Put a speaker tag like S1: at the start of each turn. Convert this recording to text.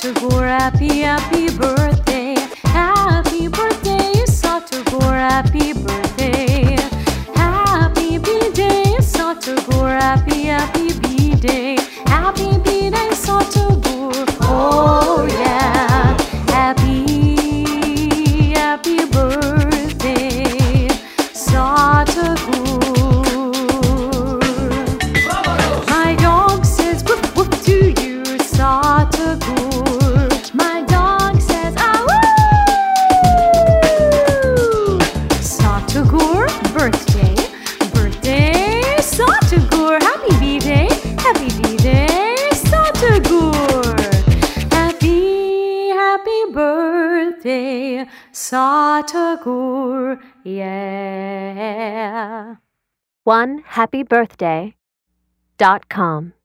S1: Satagor, happy birthday. Happy birthday, Satagor, happy birthday. Happy B-Day, Satagor, happy B-Day. Happy B-Day, Satagor. Oh yeah. Happy birthday, Satagor. My dog says woof woof to you, Satagor. My dog says ah woo. Satagor, birthday, Satagor. Happy B-Day, Satagor. Happy birthday, Satagor, yeah.
S2: OneHappyBirthday.com